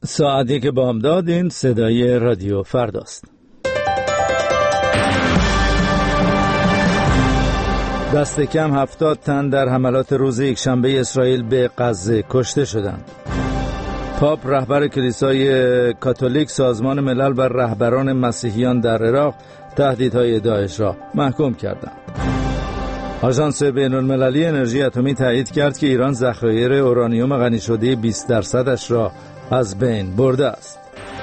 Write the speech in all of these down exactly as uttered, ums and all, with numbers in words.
ساعت یک بامداد. این صدای رادیو فرداست. دست کم هفتاد تن در حملات روز یکشنبه اسرائیل به غزه کشته شدند. پاپ رهبر کلیسای کاتولیک سازمان ملل و رهبران مسیحیان در عراق تهدیدهای داعش را محکوم کردند. آژانس بین‌المللی انرژی اتمی تایید کرد که ایران ذخایر اورانیوم غنی شده بیست درصدش را از بین برده است.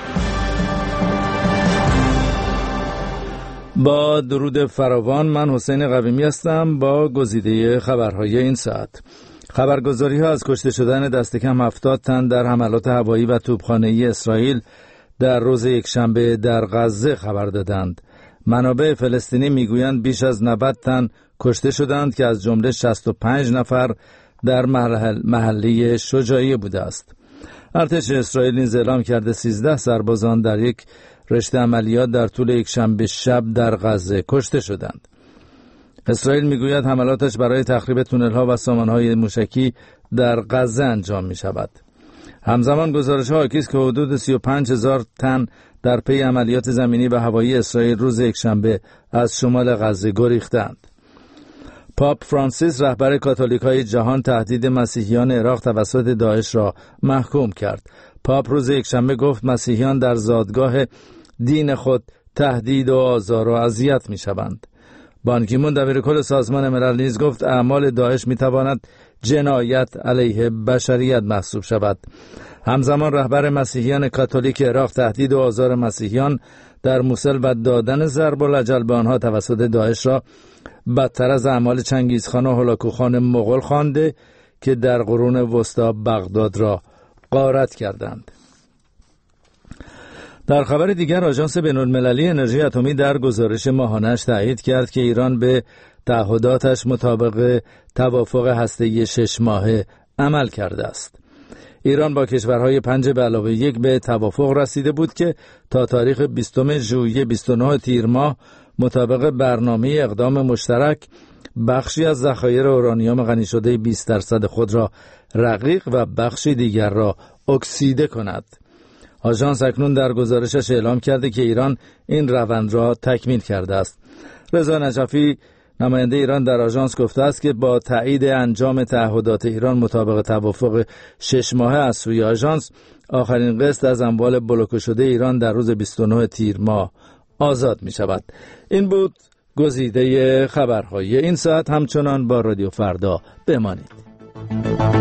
با درود فراوان، من حسین قویمی هستم با گزیده خبرهای این ساعت. خبرگزاری ها از کشته شدن دست کم هفتاد تن در حملات هوایی و توپخانه‌ای اسرائیل در روز یکشنبه در غزه خبر دادند. منابع فلسطینی میگویند بیش از نود تن کشته شدند که از جمله شصت و پنج نفر در محل محله شجاعیه بوده است. ارتش اسرائیل نیز اعلام کرده سیزده سربازان در یک رشته عملیات در طول یک شنبه شب در غزه کشته شدند. اسرائیل میگوید حملاتش برای تخریب تونل‌ها و سامان‌های موشکی در غزه انجام می‌شود. همزمان گزارش‌ها حاکی است که حدود سی و پنج هزار تن در پی عملیات زمینی و هوایی اسرائیل روز یکشنبه از شمال غزه گریختند. پاپ فرانسیس رهبر کاتولیک‌های جهان تهدید مسیحیان عراق توسط داعش را محکوم کرد. پاپ روز یکشنبه گفت مسیحیان در زادگاه دین خود تهدید و آزار و اذیت می‌شوند. بان کی مون دبیرکل سازمان ملل نیز گفت اعمال داعش می‌تواند جنایت علیه بشریت محسوب شود. همزمان رهبر مسیحیان کاتولیک عراق تهدید و آزار مسیحیان در موصل و دادن ضرب العجل به آنها توسط داعش را بدتر از اعمال چنگیزخان و هولاکوخان مغول خوانده که در قرون وسطی بغداد را غارت کردند. در خبر دیگر، آژانس بین‌المللی انرژی اتمی در گزارش ماهانه‌اش تایید کرد که ایران به تعهداتش مطابق توافق هسته‌ای شش ماهه عمل کرده است. ایران با کشورهای پنج به علاوه یک به توافق رسیده بود که تا تاریخ بیستم ژوئیه بیست و نه تیر ماه مطابق برنامه اقدام مشترک بخشی از ذخایر اورانیوم غنی شده بیست درصد خود را رقیق و بخشی دیگر را اکسیده کند. آژانس اکنون در گزارشش اعلام کرده که ایران این روند را تکمیل کرده است. رضا نجفی نماینده ایران در آژانس گفته است که با تایید انجام تعهدات ایران مطابق توافق شش ماهه از سوی آژانس، آخرین قسط از اموال بلوکه شده ایران در روز بیست و نه تیر ماه آزاد می شود. این بود گزیده خبرهای این ساعت. همچنان با رادیو فردا بمانید.